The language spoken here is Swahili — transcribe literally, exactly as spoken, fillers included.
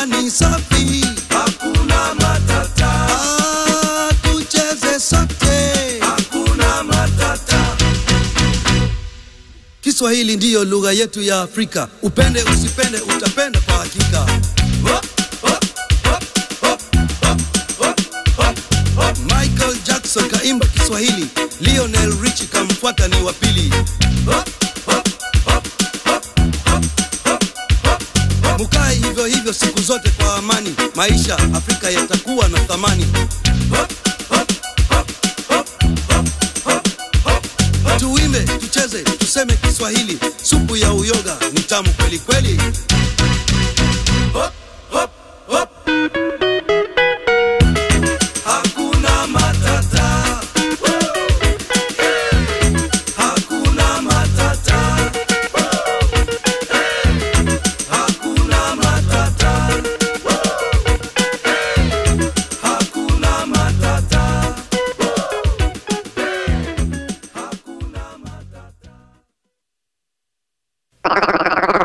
Afrika ni safi, hakuna matata. ah, tucheze sote, hakuna matata. Kiswahili ndiyo lugha yetu ya Afrika. Upende usipende utapenda kwa hakika. Hop, hop, hop, hop, hop, hop, hop, hop. Michael Jackson kaimba Kiswahili, Lionel Richie kamfuata ni wa pili. Hop, hop, hop, hop, hop, hop, hop. Mukae hivyo hivyo siku zote kwa amani, maisha Afrika yatakuwa na thamani. Hop, hop, hop, hop, hop, hop, hop. Tuimbe, tucheze, tuseme Kiswahili, supu ya uyoga ni tamu kweli kweli. Hop, hop, hop. Hakuna matata. Hakuna matata. Hakuna matata. Hakuna matata. Hakuna matata.